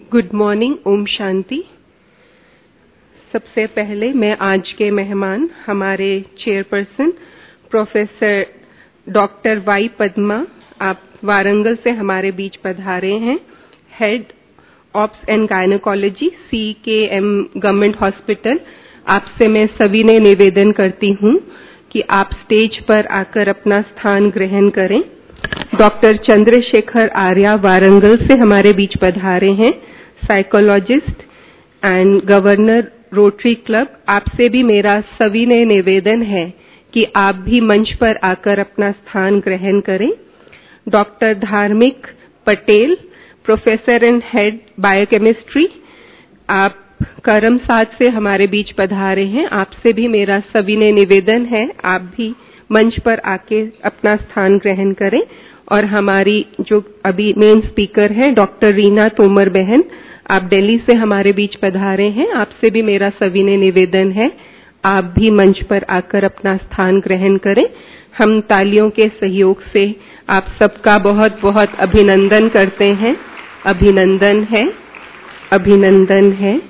Good morning, Om Shanti. सबसे पहले मैं आज के मेहमान हमारे chairperson professor doctor Y Padma, आप वारंगल से हमारे बीच पधारे हैं। Head obs and gynaecology CKM government hospital. आपसे मैं सभी ने निवेदन करती हूं कि आप स्टेज पर आकर अपना स्थान ग्रहण करें। डॉक्टर चंद्रशेखर आर्या वारंगल से हमारे बीच पधारे हैं, psychologist and governor rotary club. आपसे भी मेरा सविनय निवेदन है कि आप भी मंच पर आकर अपना स्थान ग्रहण करें। Doctor Dharmik Patel, professor and head biochemistry, आप करमसाद से हमारे बीच पधारे हैं। आपसे भी मेरा सविनय निवेदन है, आप भी मंच पर आके अपना स्थान ग्रहण करें। और हमारी जो अभी मेन स्पीकर हैं डॉक्टर रीना तोमर बहन, आप दिल्ली से हमारे बीच पधारे हैं। आपसे भी मेरा सविनय निवेदन है, आप भी मंच पर आकर अपना स्थान ग्रहण करें। हम तालियों के सहयोग से आप सबका बहुत बहुत अभिनंदन करते हैं। अभिनंदन है, अभिनंदन है।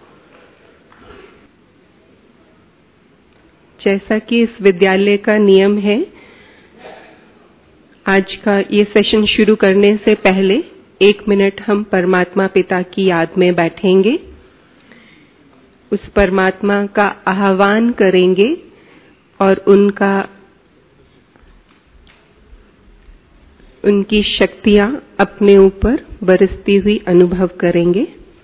जैसा कि इस विद्यालय का नियम है, आज का ये सेशन शुरू करने से पहले 1 मिनट हम परमात्मा पिता की याद में बैठेंगे, उस परमात्मा का आह्वान करेंगे और उनकी शक्तियां अपने ऊपर बरसती हुई अनुभव करेंगे।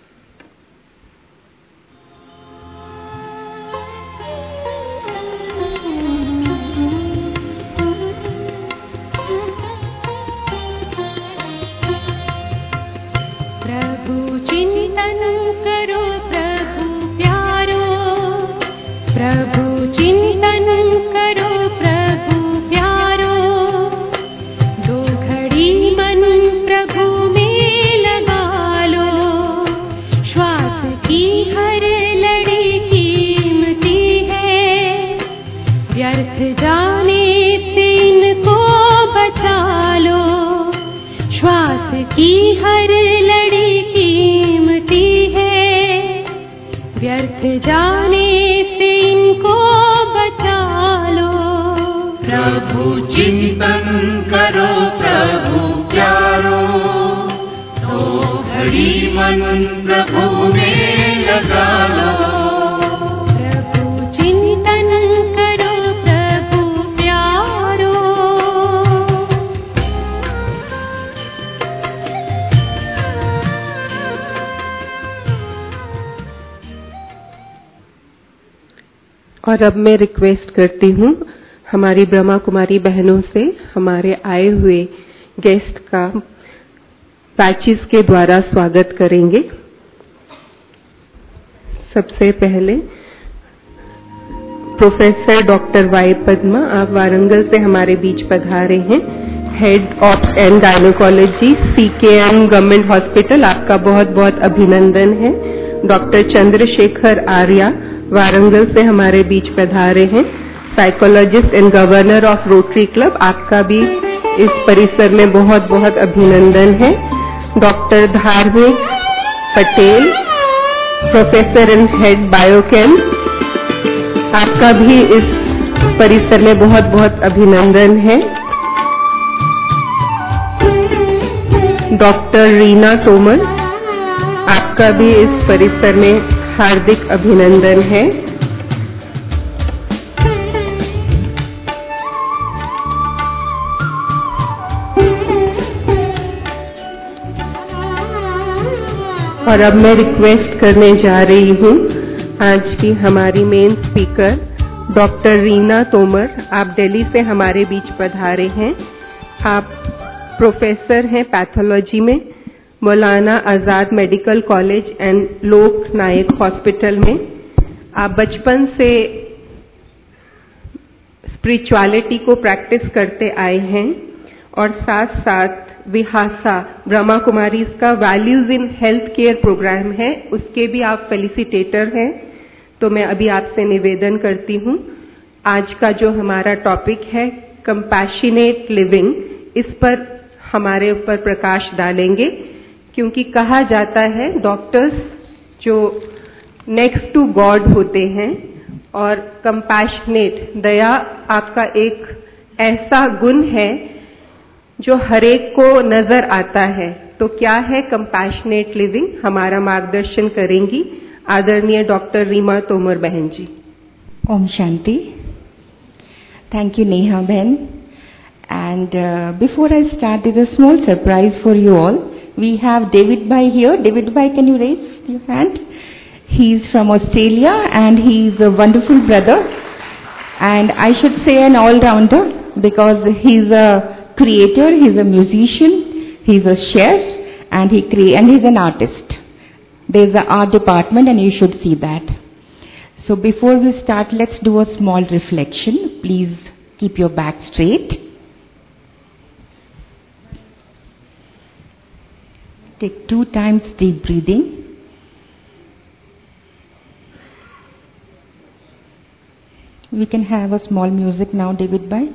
और अब मैं रिक्वेस्ट करती हूँ हमारी ब्रह्मा कुमारी बहनों से हमारे आए हुए गेस्ट का पैचेस के द्वारा स्वागत करेंगे। सबसे पहले प्रोफेसर डॉक्टर वाई पद्मा, आप वारंगल से हमारे बीच पधारे हैं। Head obs and gynaecology CKM government hospital, आपका बहुत बहुत अभिनंदन है। डॉक्टर चंद्रशेखर आर्या वारंगल से हमारे बीच पधारे हैं, psychologist and governor of rotary club, आपका भी इस परिसर में बहुत बहुत अभिनंदन है। Doctor Dharmik Patel, professor and head biochem, आपका भी इस परिसर में बहुत बहुत अभिनंदन है। डॉक्टर रीना तोमर, आपका भी इस परिसर में हार्दिक अभिनंदन है। और अब मैं रिक्वेस्ट करने जा रही हूँ आज की हमारी main speaker doctor Reena Tomar, आप दिल्ली से हमारे बीच पधारे हैं। आप प्रोफेसर हैं पैथोलॉजी में Maulana Azad medical college and लोक नायक हॉस्पिटल में। आप बचपन से स्पिरिचुअलिटी को प्रैक्टिस करते आए हैं और साथ साथ विहासा ब्रह्मा कुमारी का values in health care programme है, उसके भी आप फेलिसिटेटर हैं। तो मैं अभी आपसे निवेदन करती हूँ, आज का जो हमारा टॉपिक है कंपैशनेट लिविंग, इस पर हमारे ऊपर प्रकाश डालेंगे क्योंकि कहा जाता है डॉक्टर्स जो नेक्स्ट टू गॉड होते हैं, और कंपैशनेट दया आपका एक ऐसा गुण है जो हरेक को नजर आता है। तो क्या है कंपैशनेट लिविंग, हमारा मार्गदर्शन करेंगी आदरणीय डॉक्टर रीमा तोमर बहन जी। Om Shanti. Thank you, Neha Ben. And before I start, there is a small surprise for you all. We have David Bhai here. David Bhai, can you raise your hand? He's from Australia and he's a wonderful brother. And I should say an all-rounder because he's a creator, he's a musician, he's a chef, and he's an artist. There's an art department and you should see that. So before we start, let's do a small reflection. Please keep your back straight. Take 2 times deep breathing. We can have a small music now, David Bhai.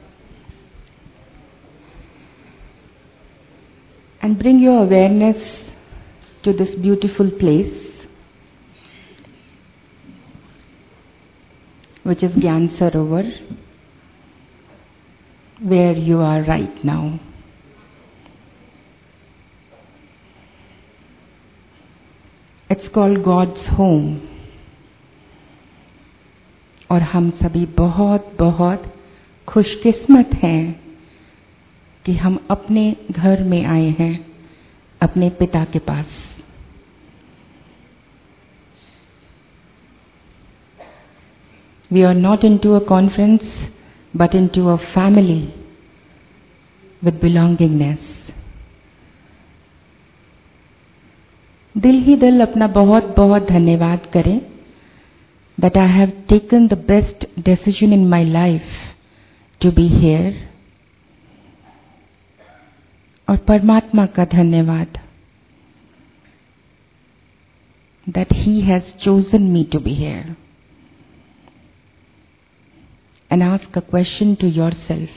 And bring your awareness to this beautiful place, which is Gyan Sarovar, where you are right now. It's called God's home. और हम सभी बहुत बहुत खुशकिस्मत हैं कि हम अपने घर में आए हैं, अपने पिता के पास। We are not into a conference, but into a family with belongingness. दिल ही दिल अपना बहुत बहुत धन्यवाद करें that I have taken the best decision in my life to be here. और परमात्मा का धन्यवाद that He has chosen me to be here. And ask a question to yourself.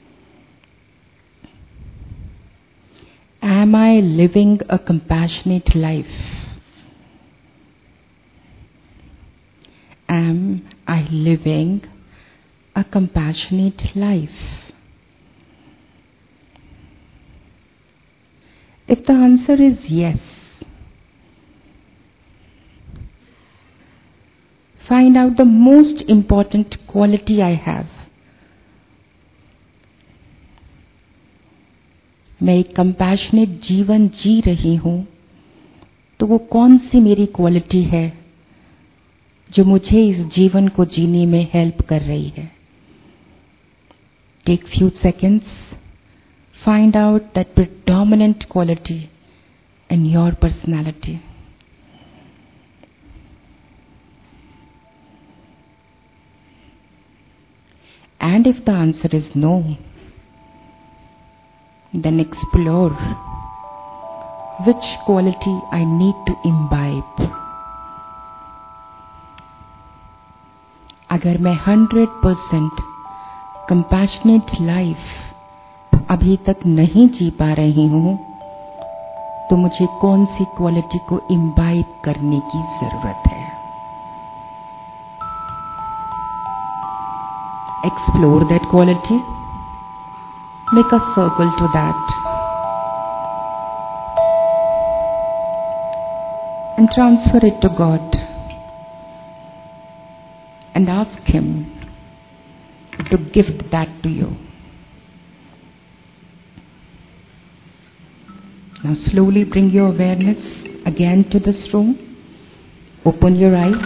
Am I living a compassionate life? Am I living a compassionate life? If the answer is yes, find out the most important quality I have. मैं एक compassionate जीवन जी रही हूँ, तो वो कौन सी मेरी quality है जो मुझे इस जीवन को जीने में हेल्प कर रही है। Take few seconds, find out that predominant quality in your personality. And if the answer is no, then explore which quality I need to imbibe. अगर मैं 100% compassionate life अभी तक नहीं जी पा रही हूँ, तो मुझे कौन सी क्वालिटी को imbibe करने की जरूरत है। Explore that quality. Make a circle to that. And transfer it to God. And ask Him to gift that to you. Now slowly bring your awareness again to this room. Open your eyes.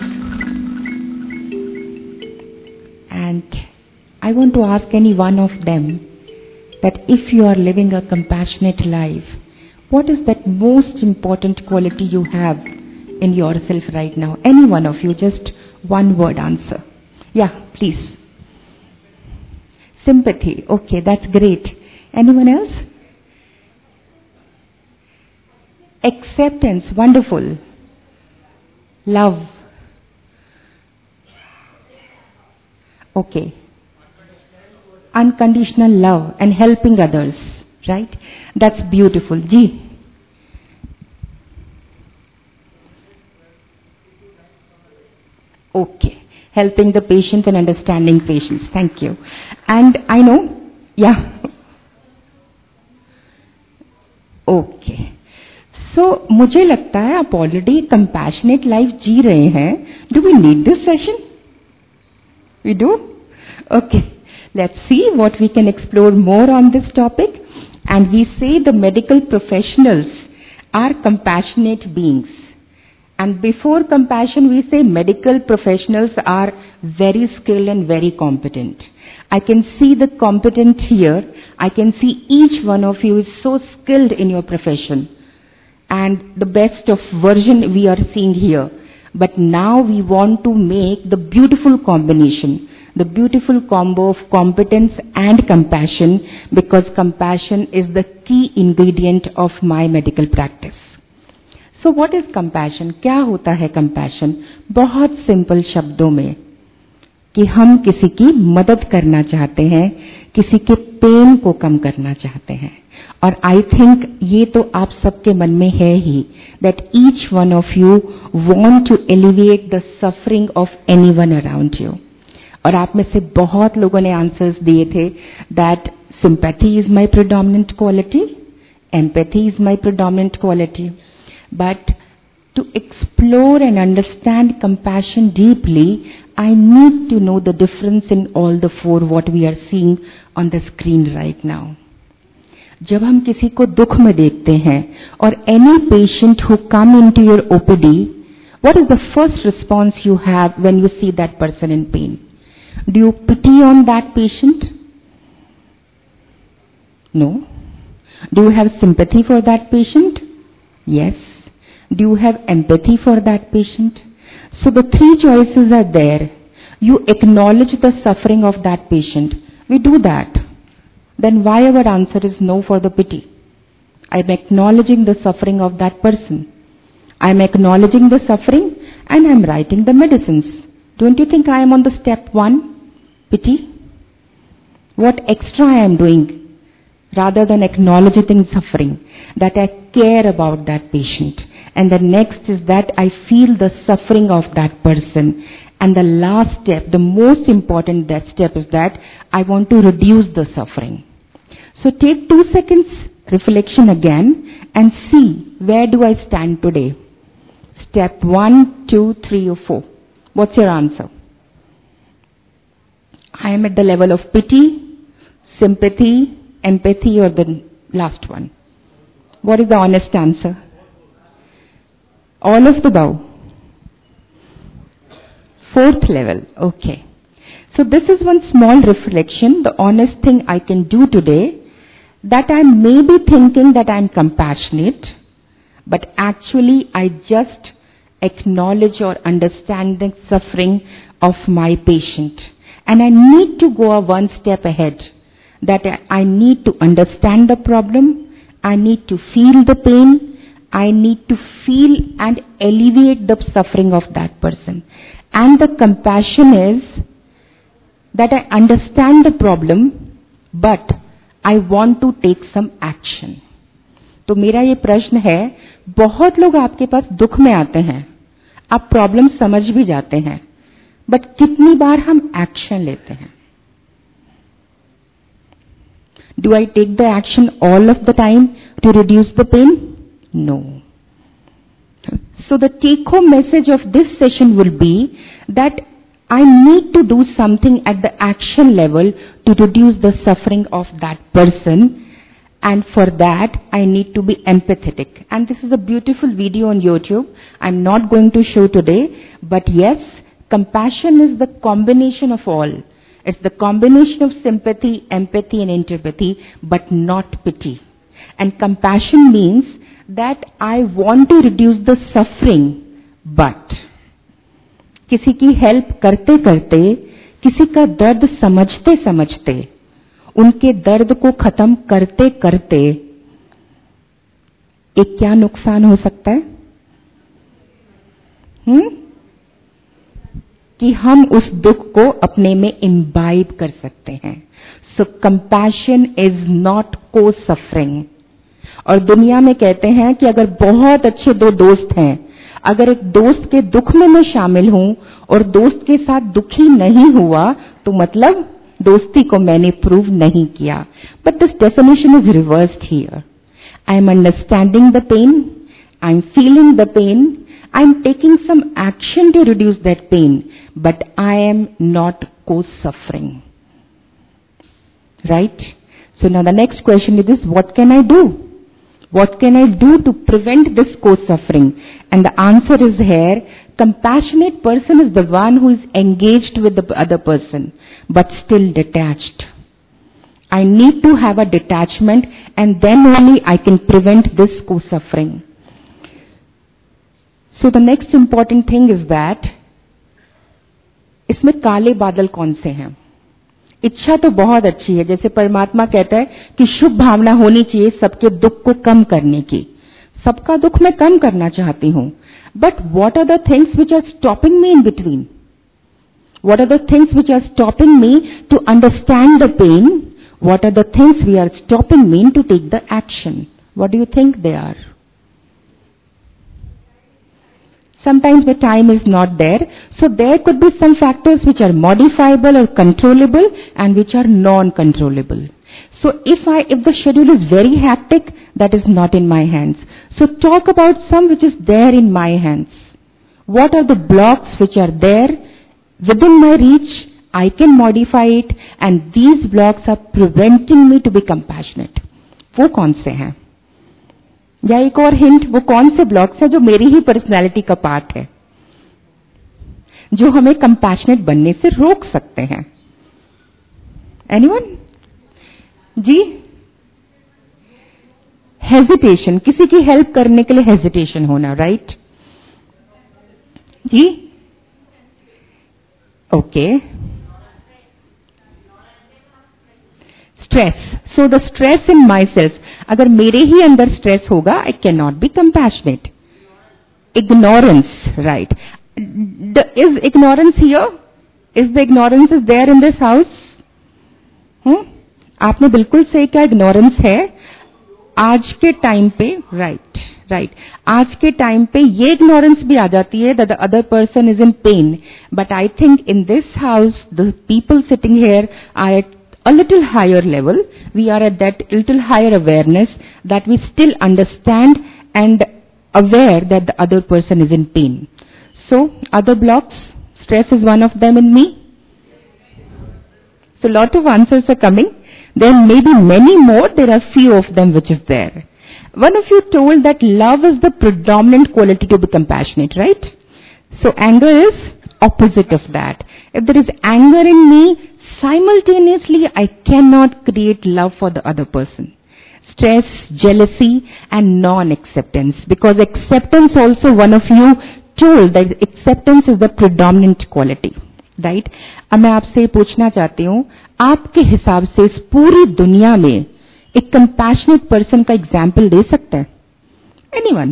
And I want to ask any one of them that if you are living a compassionate life, what is that most important quality you have in yourself right now? Any one of you, just one word answer. Yeah, please. Sympathy. Okay, that's great. Anyone else? Acceptance. Wonderful. Love. Okay. Unconditional love and helping others, right? That's beautiful. Ji, Okay. Helping the patients and understanding patients. Thank you. And I know, yeah. Okay. So, मुझे लगता है आप already compassionate life जी रहे हैं. Do we need this session? We do? Okay. Let's see what we can explore more on this topic. And we say the medical professionals are compassionate beings. And before compassion, we say medical professionals are very skilled and very competent. I can see the competent here. I can see each one of you is so skilled in your profession. And the best of version we are seeing here. But now we want to make the beautiful combination, the beautiful combo of competence and compassion, because compassion is the key ingredient of my medical practice. So what is compassion? क्या होता है compassion? बहुत simple शब्दों में कि हम किसी की मदद करना चाहते हैं, किसी के पेन को कम करना चाहते हैं. और आई थिंक ये तो आप सबके मन में है ही, that each one of you want to alleviate the suffering of anyone around you. और आप में से बहुत लोगों ने आंसर्स दिए थे that sympathy is my predominant quality, empathy is my predominant quality. But to explore and understand compassion deeply, I need to know the difference in all the four what we are seeing on the screen right now. जब हम किसी को दुख में देखते हैं और any patient who come into your OPD, what is the first response you have when you see that person in pain? Do you pity on that patient? No. Do you have sympathy for that patient? Yes. Do you have empathy for that patient? So the three choices are there. You acknowledge the suffering of that patient. We do that. Then why our answer is no for the pity? I am acknowledging the suffering of that person. I am acknowledging the suffering and I am writing the medicines. Don't you think I am on the step 1? Pity? What extra I am doing? Rather than acknowledging suffering, that I care about that patient. And the next is that I feel the suffering of that person. And the last step, the most important step is that I want to reduce the suffering. So take 2 seconds reflection again and see where do I stand today. Step 1, 2, 3 or 4. What's your answer? I am at the level of pity, sympathy, empathy, or the last one. What is the honest answer? All of the above. 4th level. Okay. So this is one small reflection. The honest thing I can do today, that I may be thinking that I am compassionate, but actually I just acknowledge or understand the suffering of my patient. And I need to go one step ahead. That I need to understand the problem, I need to feel the pain, I need to feel and alleviate the suffering of that person. And the compassion is that I understand the problem, but I want to take some action. तो मेरा ये प्रश्न है, बहुत लोग आपके पास दुख में आते हैं, आप प्रॉब्लम समझ भी जाते हैं, बट कितनी बार हम एक्शन लेते हैं? Do I take the action all of the time to reduce the pain? No. So the take-home message of this session will be that I need to do something at the action level to reduce the suffering of that person, and for that I need to be empathetic. And this is a beautiful video on YouTube. I'm not going to show today, but yes, compassion is the combination of all. It's the combination of sympathy, empathy and empathy, but not pity. And compassion means that I want to reduce the suffering, but किसी की help करते करते, किसी का दर्द समझते समझते, उनके दर्द को खत्म करते करते एक क्या नुकसान हो सकता है? कि हम उस दुख को अपने में इम्बाइब कर सकते हैं. So compassion is not co suffering. और दुनिया में कहते हैं कि अगर बहुत अच्छे 2 दोस्त हैं, अगर एक दोस्त के दुख में मैं शामिल हूं और दोस्त के साथ दुखी नहीं हुआ, तो मतलब दोस्ती को मैंने प्रूव नहीं किया. But this definition is reversed here. I am understanding the pain, I am feeling the pain, I am taking some action to reduce that pain, but I am not co-suffering. Right? So now the next question is this: what can I do? What can I do to prevent this co-suffering? And the answer is here: compassionate person is the one who is engaged with the other person, but still detached. I need to have a detachment, and then only I can prevent this co-suffering. So the next important thing is that इसमें काले बादल कौन से हैं? इच्छा तो बहुत अच्छी है, जैसे परमात्मा कहता है कि शुभ भावना होनी चाहिए सबके दुख को कम करने की. सबका दुख मैं कम करना चाहती हूं. But what are the things which are stopping me in between? What are the things which are stopping me to understand the pain? What are the things we are stopping me to take the action? What do you think they are? Sometimes the time is not there, so there could be some factors which are modifiable or controllable and which are non-controllable. So if the schedule is very hectic, that is not in my hands. So talk about some which is there in my hands. What are the blocks which are there within my reach? I can modify it, and these blocks are preventing me to be compassionate. वो कौन से हैं? या एक और hint, वो कौन से ब्लॉक्स हैं जो मेरी ही पर्सनैलिटी का पार्ट है, जो हमें कंपैशनेट बनने से रोक सकते हैं? एनीवन? जी? हेजिटेशन, किसी की हेल्प करने के लिए हेजिटेशन होना, राइट? जी? Okay. Stress. So the stress in my self, अगर मेरे ही अंदर स्ट्रेस होगा, I can not be compassionate. Ignorance, right? Is ignorance here? Is the ignorance is there in this house? आपने बिल्कुल सही कहा, इग्नोरेंस है आज के टाइम पे. Right, right. आज के टाइम पे ये इग्नोरेंस भी आ जाती है that the other person is in pain. But I think in this house the people sitting here are at a little higher level. We are at that little higher awareness that we still understand and aware that the other person is in pain. So, other blocks, stress is one of them in me. So, lot of answers are coming. There may be many more. There are few of them which is there. One of you told that love is the predominant quality to be compassionate, right? So, anger is opposite of that. If there is anger in me, simultaneously I cannot create love for the other person. Stress, jealousy and non-acceptance, because acceptance also, one of you told that acceptance is the predominant quality, right? अब मैं आपसे पूछना चाहती हूँ, आपके हिसाब से इस पूरी दुनिया में एक compassionate person का एग्जाम्पल दे सकता है? Anyone?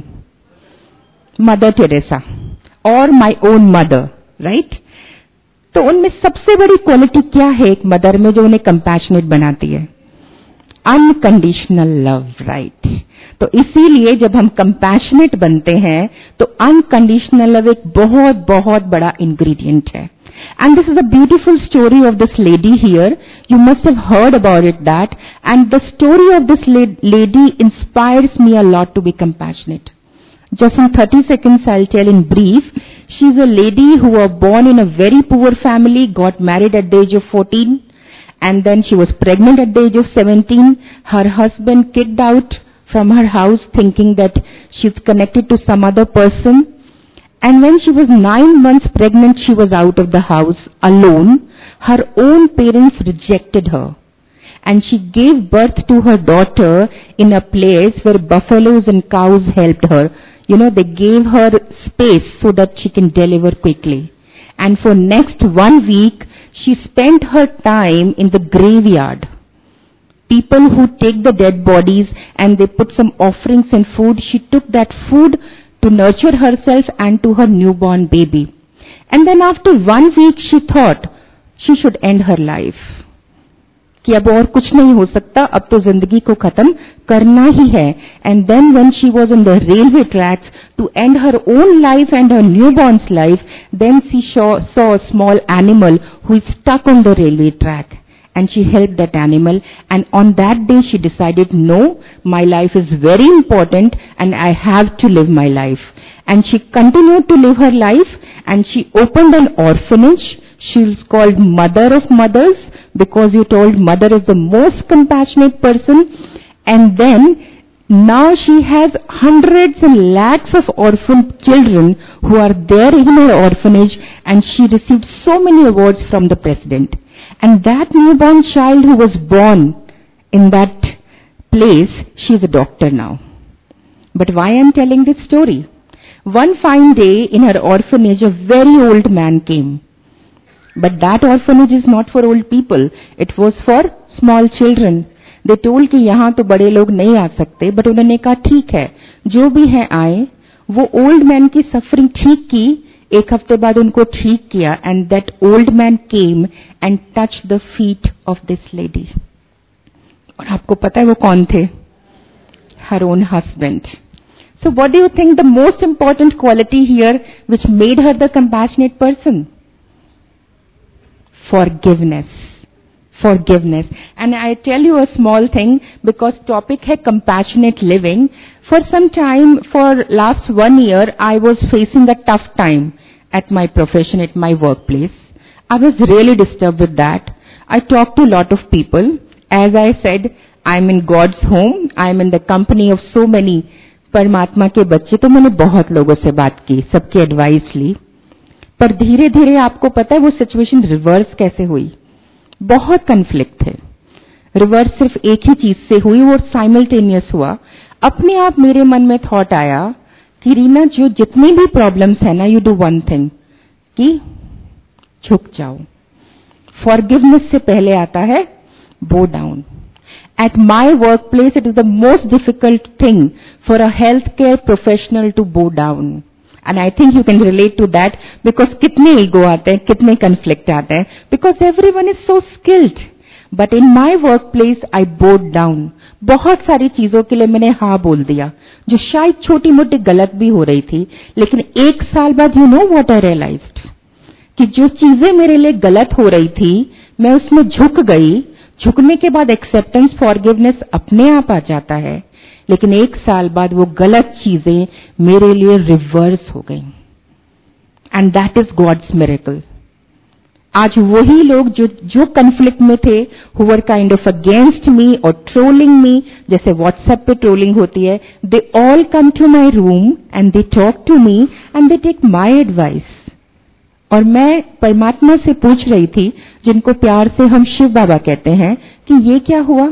मदर टेरेसा और माई ओन मदर, राइट? तो उनमें सबसे बड़ी क्वालिटी क्या है एक मदर में जो उन्हें कंपैशनेट बनाती है? Unconditional love, right? तो इसीलिए जब हम कंपैशनेट बनते हैं तो अनकंडीशनल लव एक बहुत बहुत बड़ा इंग्रेडिएंट है. And this is a beautiful story of this lady here. You must have heard about it that, and the story of this lady inspires me a lot to be compassionate. Just in 30 seconds I'll tell in brief. She's a lady who was born in a very poor family, got married at the age of 14, and then she was pregnant at the age of 17. Her husband kicked out from her house thinking that she's connected to some other person. And when she was 9 months pregnant, she was out of the house alone. Her own parents rejected her. And she gave birth to her daughter in a place where buffaloes and cows helped her. You know, they gave her space so that she can deliver quickly. And for next 1 week, she spent her time in the graveyard. People who take the dead bodies and they put some offerings and food, she took that food to nurture herself and to her newborn baby. And then after 1 week, she thought she should end her life. कि अब और कुछ नहीं हो सकता, अब तो जिंदगी को खत्म करना ही है. And then when she was on the railway tracks to end her own life and her newborn's life, then she saw a small animal who is stuck on the railway track. And she helped that animal, and on that day she decided, no, my life is very important and I have to live my life. And she continued to live her life, and she opened an orphanage. She is called Mother of Mothers, because you told mother is the most compassionate person. And then now she has hundreds and lakhs of orphan children who are there in her orphanage, and she received so many awards from the president. And that newborn child who was born in that place, she is a doctor now. But why I am telling this story? One fine day in her orphanage, a very old man came. But that orphanage is not for old people. It was for small children. They told कि यहाँ तो बड़े लोग नहीं आ सकते, but उन्होंने कहा ठीक है, जो भी है आए. वो ओल्ड मैन की सफरिंग ठीक की. एक हफ्ते बाद उनको ठीक किया. And that old man came and touched the feet of this lady. और आपको पता है वो कौन थे? Her own husband. So what do you think the most important quality here which made her the compassionate person? Forgiveness. Forgiveness. And I tell you a small thing, because topic है compassionate living. For some time, for last 1 year, I was facing a tough time at my profession, at my workplace. I was really disturbed with that. I talked to a lot of people. As I said, I'm in God's home. I'm in the company of so many परमात्मा के बच्चे. तो मैंने बहुत लोगों से बात की, सबकी एडवाइस ली. पर धीरे धीरे आपको पता है वो सिचुएशन रिवर्स कैसे हुई. बहुत कन्फ्लिक्ट थे. रिवर्स सिर्फ एक ही चीज से हुई, वो साइमल्टेनियस हुआ. अपने आप मेरे मन में थॉट आया कि रीना, जो जितनी भी प्रॉब्लम्स है ना, यू डू वन थिंग, कि झुक जाओ. फॉरगिवनेस से पहले आता है bow down. At my workplace, it is the most difficult thing for a healthcare professional to bow down. And I think you can relate to that, because कितने ego आते हैं, कितने conflict आते हैं, because everyone is so skilled. But in my workplace, I bowed down. बहुत सारी चीजों के लिए मैंने हाँ बोल दिया, जो शायद छोटी मोटी गलत भी हो रही थी. लेकिन 1 साल बाद you know what I realized? कि जो चीजें मेरे लिए गलत हो रही थी, मैं उसमें झुक गई. झुकने के बाद एक्सेप्टेंस, फॉरगिवनेस अपने आप आ जाता है. लेकिन 1 साल बाद वो गलत चीजें मेरे लिए रिवर्स हो गई. And that is God's miracle. आज वही लोग जो कन्फ्लिक्ट में थे, who were kind of against me और ट्रोलिंग मी, जैसे व्हाट्सएप पे ट्रोलिंग होती है, they all come to my room and they talk to me and they take my advice. और मैं परमात्मा से पूछ रही थी, जिनको प्यार से हम शिव बाबा कहते हैं, कि ये क्या हुआ.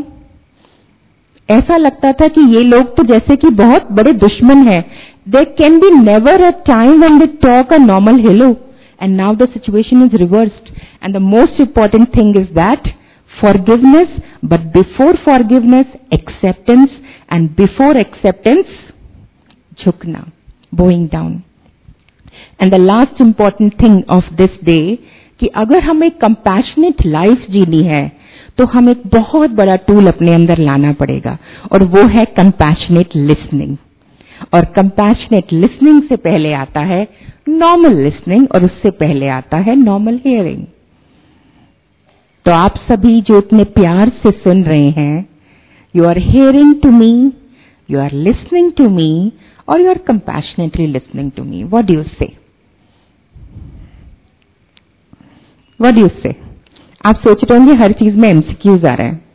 ऐसा लगता था कि ये लोग तो जैसे कि बहुत बड़े दुश्मन हैं. There can be never a time when they talk a normal hello, and now the situation is reversed. And the most important thing is that forgiveness, but before forgiveness, acceptance, and before acceptance, झुकना, bowing down. And the last important thing of this day, कि अगर हमें compassionate life जीनी है, तो हमें एक बहुत बड़ा टूल अपने अंदर लाना पड़ेगा, और वो है compassionate listening. और compassionate listening से पहले आता है normal listening, और उससे पहले आता है normal hearing. तो आप सभी जो इतने प्यार से सुन रहे हैं, you are hearing to me, you are listening to me, or you are compassionately listening to me. What do you say? What do you say? आप सोच रहे होंगे हर चीज में MCQs आ रहे हैं.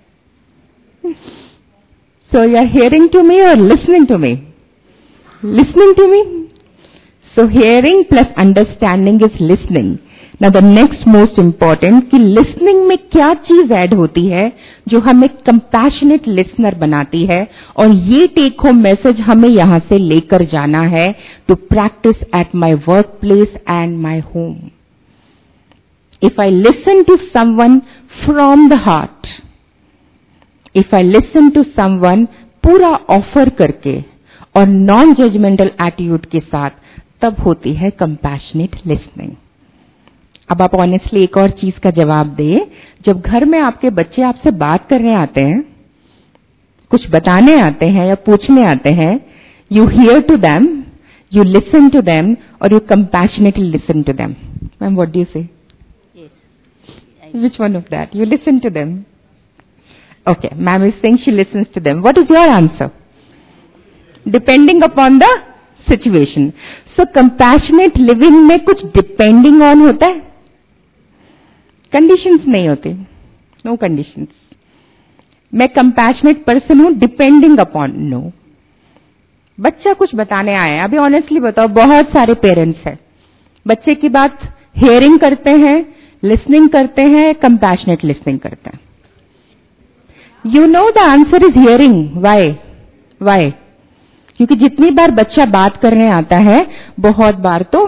So you are hearing to me or listening to me? Listening to me. So hearing plus understanding is listening. Now the next most important, कि listening में क्या चीज ऐड होती है जो हमें compassionate listener बनाती है, और ये टेक होम मैसेज हमें यहां से लेकर जाना है to practice at my workplace and my home. If I listen to someone from the heart, if I listen to someone पूरा ऑफर करके और नॉन जजमेंटल एटीट्यूड के साथ, तब होती है compassionate listening. अब आप ऑनेस्टली एक और चीज का जवाब दें, जब घर में आपके बच्चे आपसे बात करने आते हैं, कुछ बताने आते हैं या पूछने आते हैं, you hear to them, you listen to them, और you compassionately listen to them. Ma'am, what do you say? Which one of that? You listen to them. Okay, ma'am is saying she listens to them. What is your answer? Depending upon the situation. So compassionate living में कुछ depending on होता है? Conditions नहीं होते. No conditions. मैं compassionate person हूँ, depending upon no. बच्चा कुछ बताने आया है. अभी honestly बताओ, बहुत सारे पेरेंट्स हैं, बच्चे की बात hearing करते हैं, लिसनिंग करते हैं, कंपैशनेट लिसनिंग करते हैं. You know the answer is hearing. Why? क्योंकि जितनी बार बच्चा बात करने आता है, बहुत बार तो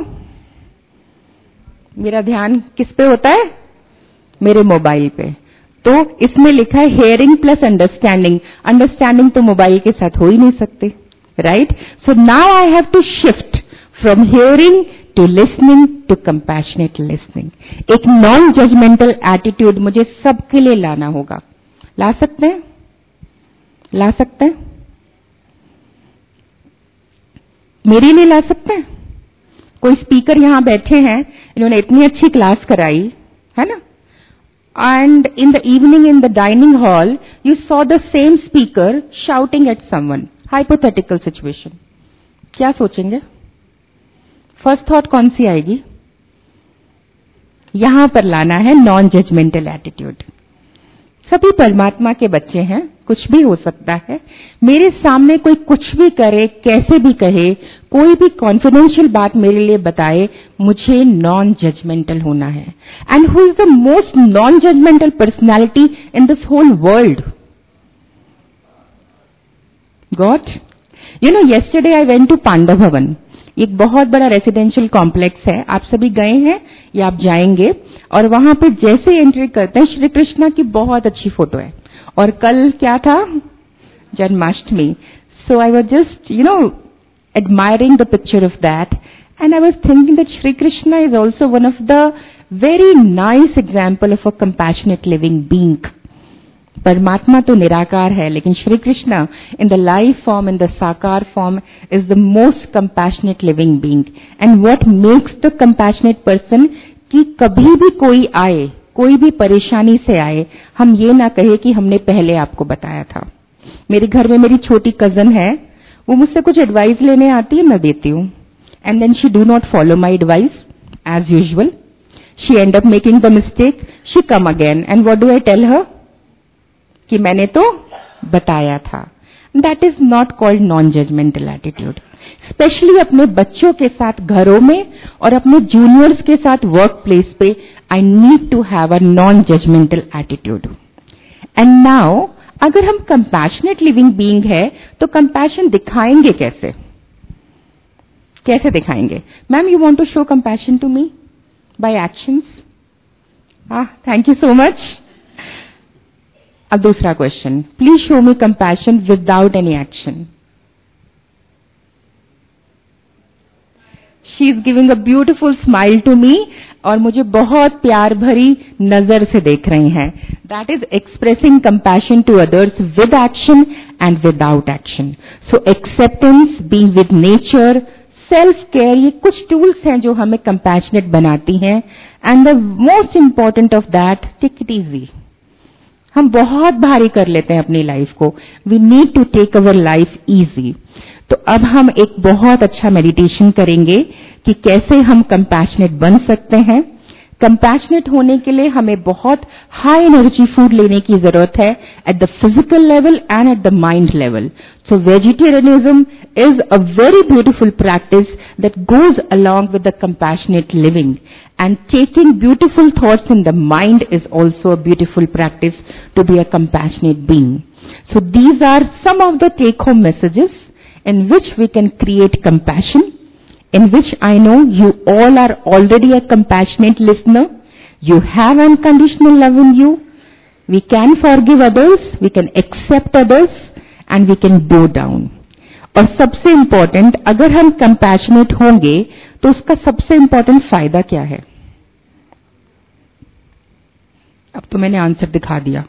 मेरा ध्यान किस पे होता है? मेरे मोबाइल पे. तो इसमें लिखा है हियरिंग प्लस अंडरस्टैंडिंग. अंडरस्टैंडिंग तो मोबाइल के साथ हो ही नहीं सकते, right? So now I have to shift from hearing to listening to compassionate listening. एक नॉन जजमेंटल एटीट्यूड मुझे सबके लिए लाना होगा. ला सकते हैं? ला सकते हैं? मेरे लिए ला सकते हैं? कोई स्पीकर यहां बैठे हैं, इन्होंने इतनी अच्छी क्लास कराई है ना, and in the evening in the dining hall you saw the same speaker shouting at someone. Hypothetical situation, क्या सोचेंगे? फर्स्ट थॉट कौन सी आएगी? यहां पर लाना है नॉन जजमेंटल एटीट्यूड. सभी परमात्मा के बच्चे हैं, कुछ भी हो सकता है. मेरे सामने कोई कुछ भी करे, कैसे भी कहे, कोई भी कॉन्फिडेंशियल बात मेरे लिए बताए, मुझे नॉन जजमेंटल होना है. And who is the most non judgemental personality in this whole world? God. You know, yesterday I went to Pandav Bhawan. एक बहुत बड़ा रेसिडेंशियल कॉम्प्लेक्स है, आप सभी गए हैं या आप जाएंगे, और वहां पे जैसे एंट्री करते हैं, श्री कृष्णा की बहुत अच्छी फोटो है. और कल क्या था? Janmashtami. So I was just admiring the picture of that, and I was thinking that Shri Krishna is also one of the very nice example of a compassionate living being. परमात्मा तो निराकार है, लेकिन Shri Krishna in the life form, in the साकार form, is the most compassionate living being. And what makes the compassionate person, कि कभी भी कोई आए, कोई भी परेशानी से आए, हम ये ना कहे कि हमने पहले आपको बताया था. मेरे घर में मेरी छोटी कजन है, वो मुझसे कुछ एडवाइस लेने आती है, मैं देती हूँ, and then she do not follow my advice as usual. She end up making the mistake, she come again, and what do I tell her? कि मैंने तो बताया था. That is not called non judgemental attitude. Specially अपने बच्चों के साथ घरों में और अपने जूनियर्स के साथ वर्क प्लेस पे, I need to have a non judgemental attitude. And now अगर हम कंपैशनेट लिविंग बीइंग है, तो कंपैशन दिखाएंगे कैसे? कैसे दिखाएंगे? Ma'am, you want to show compassion to me by actions? Thank you so much. अब दूसरा question, please show me compassion without any action. She is giving a beautiful smile to me, और मुझे बहुत प्यार भरी नजर से देख रही हैं. That is expressing compassion to others with action and without action. So acceptance, being with nature, self care, ये कुछ टूल्स हैं जो हमें कंपैशनेट बनाती हैं. And the most important of that, take it easy. हम बहुत भारी कर लेते हैं अपनी लाइफ को. We need to take our life easy. तो अब हम एक बहुत अच्छा मेडिटेशन करेंगे कि कैसे हम कंपैशनेट बन सकते हैं. कंपैशनेट होने के लिए हमें बहुत हाई एनर्जी फूड लेने की जरूरत है, at the physical level and at the mind level. So vegetarianism is a very beautiful practice that goes along with the compassionate living, and taking beautiful thoughts in the mind is also a beautiful practice to be a compassionate being. So these are some of the take-home messages in which we can create compassion, in which I know you all are already a compassionate listener. You have unconditional love in you. We can forgive others, we can accept others, and we can bow down. और सबसे important, अगर हम compassionate होंगे तो उसका सबसे important फायदा क्या है? अब तो मैंने आंसर दिखा दिया।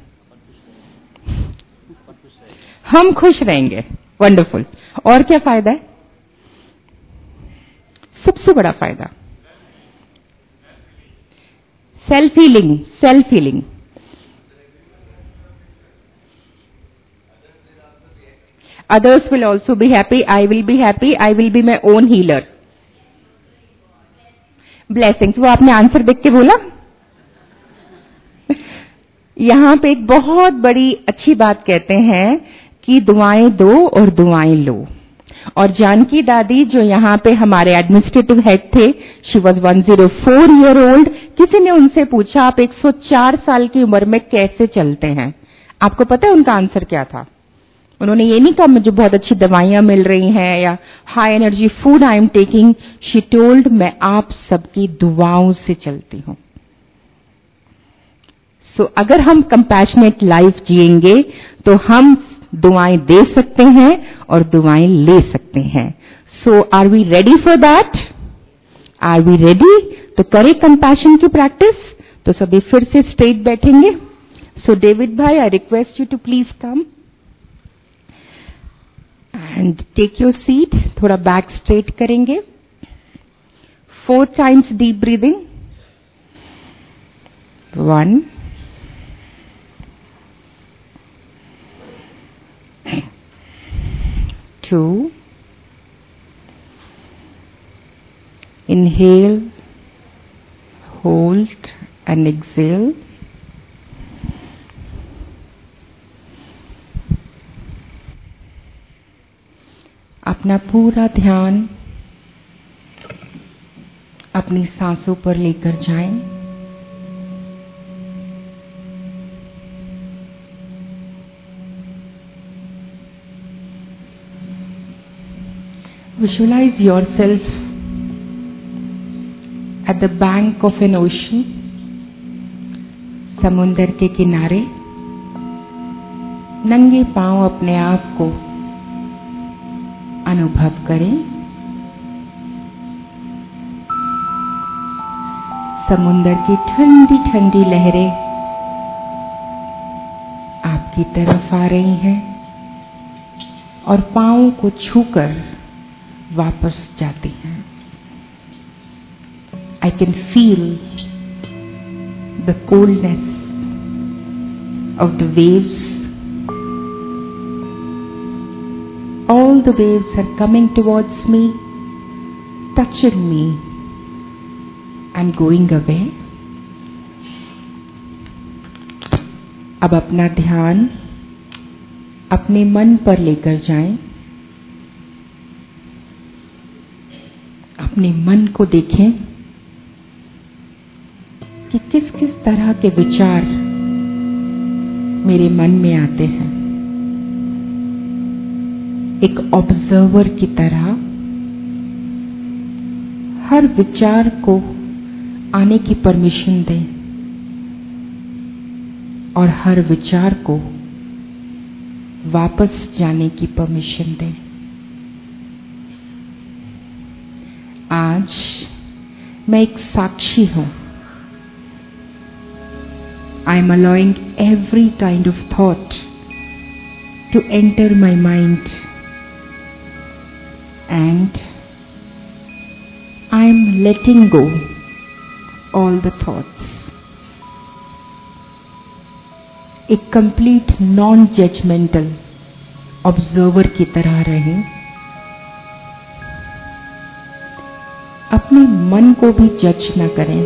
हम खुश रहेंगे। वंडरफुल। और क्या फायदा है? सबसे बड़ा फायदा self healing. Self healing. Others will also be happy. I will be happy. I will be my own healer. Blessings. वो आपने आंसर देख के बोला। यहां पे एक बहुत बड़ी अच्छी बात कहते हैं कि दुआएं दो और दुआएं लो। और जानकी दादी जो यहाँ पे हमारे एडमिनिस्ट्रेटिव हेड थे, शी वॉज 104 ईयर ओल्ड। किसी ने उनसे पूछा आप 104 साल की उम्र में कैसे चलते हैं? आपको पता है उनका आंसर क्या था? उन्होंने ये नहीं कहा मुझे बहुत अच्छी दवाइयां मिल रही हैं या high energy food I am taking. She told मैं आप सबकी दुआओं से चलती हूं। सो अगर हम कंपैशनेट लाइफ जिएंगे तो हम दुआएं दे सकते हैं और दुआएं ले सकते हैं। So are we ready for that? Are we ready? तो करें कंपैशन की प्रैक्टिस। तो सभी फिर से स्ट्रेट बैठेंगे। सो डेविड भाई, I request you to please come and take your seat. थोड़ा बैक स्ट्रेट करेंगे। 4 times deep breathing. 1 2 inhale, hold and exhale. अपना पूरा ध्यान अपनी सांसों पर लेकर जाएं। Visualize yourself at the bank of an ocean. समुंदर के किनारे नंगे पांव अपने आप को अनुभव करें। समुंदर की ठंडी ठंडी लहरें आपकी तरफ आ रही हैं और पांव को छूकर वापस जाती हैं। I can feel the coldness of the waves. All the waves are coming towards me, touching me and going away. अब अपना ध्यान अपने मन पर लेकर जाएं। अपने मन को देखें कि किस किस तरह के विचार मेरे मन में आते हैं। एक ऑब्जर्वर की तरह हर विचार को आने की परमिशन दें और हर विचार को वापस जाने की परमिशन दें। आज मैं एक साक्षी हूं। I am allowing every kind of thought to enter my mind and I am letting go all the thoughts. एक complete non-judgmental observer की तरह रहें। अपने मन को भी जज न करें।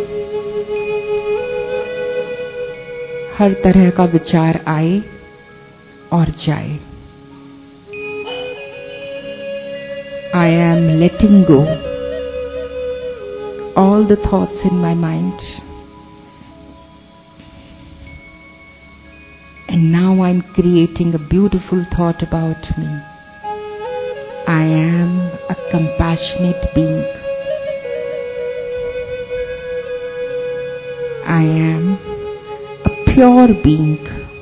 हर तरह का विचार आए और जाए। I am letting go all the thoughts in my mind. And now I'm creating a beautiful thought about me. I am a compassionate being. I am a pure being.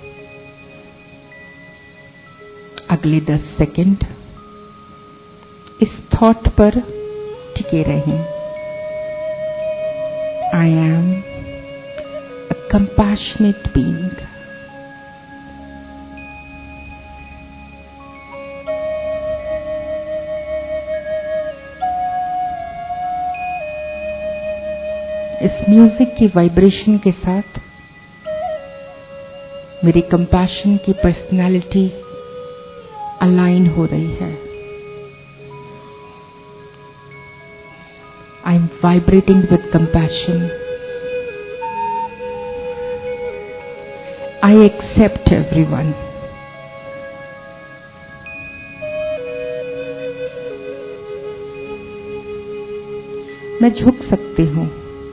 अगले 10 सेकंड इस थॉट पर टिके रहें। I am a compassionate being. इस music की vibration के साथ मेरी कंपैशन की पर्सनालिटी अलाइन हो रही है. I am vibrating with compassion. I accept everyone. मैं झुक सकती हूँ.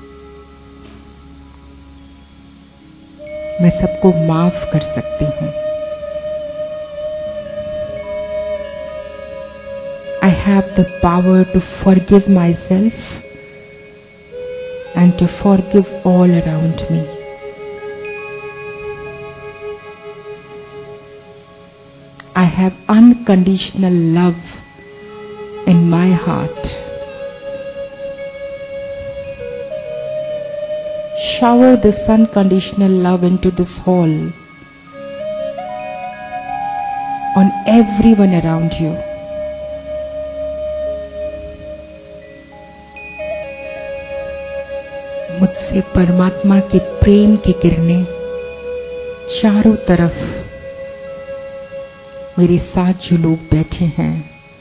मैं सबको माफ कर सकती हूँ. I have the power to forgive myself and to forgive all around me. I have unconditional love in my heart. Shower this unconditional love into this hall on everyone around you. मुझसे परमात्मा के प्रेम की किरणें चारों तरफ मेरे साथ जो लोग बैठे हैं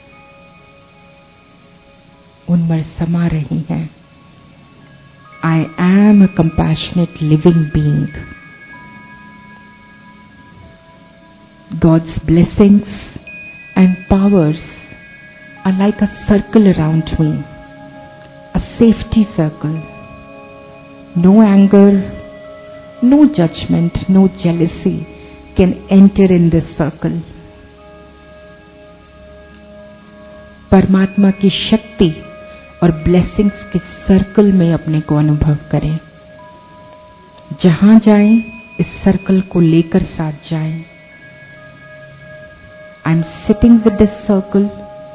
उन पर समा रही हैं. I am a compassionate living being. God's blessings and powers are like a circle around me, a safety circle. No anger, no judgment, no jealousy can enter in this circle. परमात्मा की शक्ति और ब्लेसिंग्स के circle में अपने को अनुभव करें. जहां जाएं इस सर्कल को लेकर साथ जाएं. I am sitting with this circle.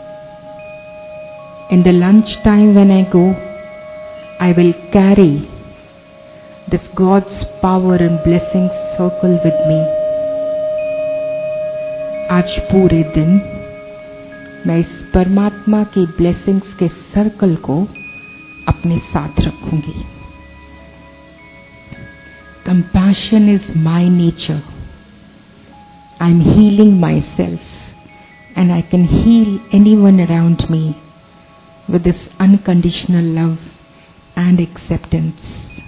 In the lunch time when I go, I will carry this God's power and blessings circle with me. आज पूरे दिन मैं इस परमात्मा की ब्लेसिंग्स के सर्कल को अपने साथ रखूंगी. Compassion is my nature. I am healing myself and I can heal anyone around me with this unconditional love and acceptance.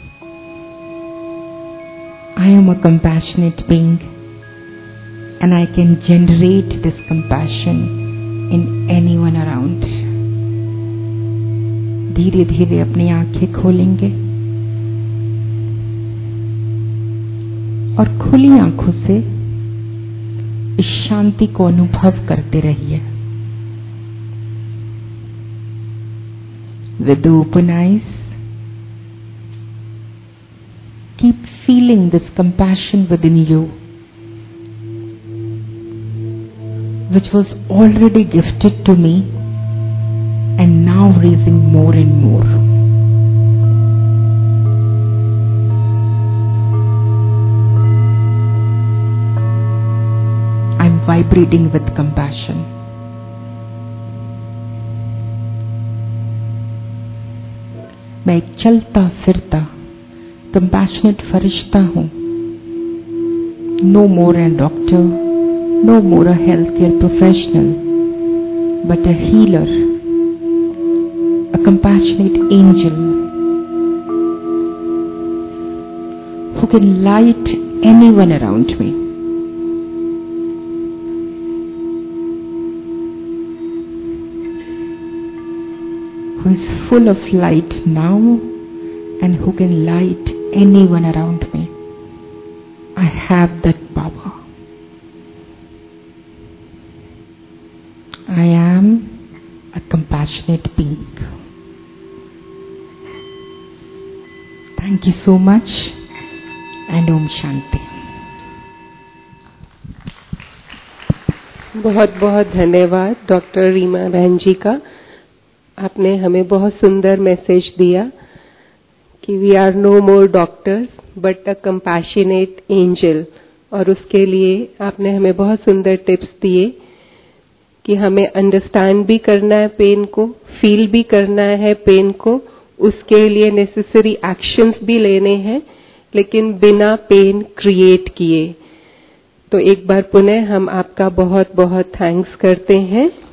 I am a compassionate being and I can generate this compassion in anyone around. धीरे धीरे अपनी आंखें खोलेंगे और खुली आंखों से इस शांति को अनुभव करते रहिए. With the open eyes, keep feeling this compassion within you, which was already gifted to me and now raising more and more. I am vibrating with compassion. मैं एक चलता फिरता compassionate फरिश्ता हूँ. No more a doctor, no more a healthcare professional, but a healer, a compassionate angel who can light anyone around me. Who is full of light now and who can light anyone around me. I have that power. I am a compassionate being. Thank you so much and Om Shanti. बहुत बहुत धन्यवाद doctor Reema बहन जी का. आपने हमें बहुत सुंदर message दिया कि we are no more doctors but a compassionate angel. और उसके लिए आपने हमें बहुत सुंदर टिप्स दिए कि हमें अंडरस्टैंड भी करना है पेन को, फील भी करना है पेन को, उसके लिए नेसेसरी एक्शंस भी लेने हैं, लेकिन बिना पेन क्रिएट किए। तो एक बार पुनः हम आपका बहुत बहुत थैंक्स करते हैं।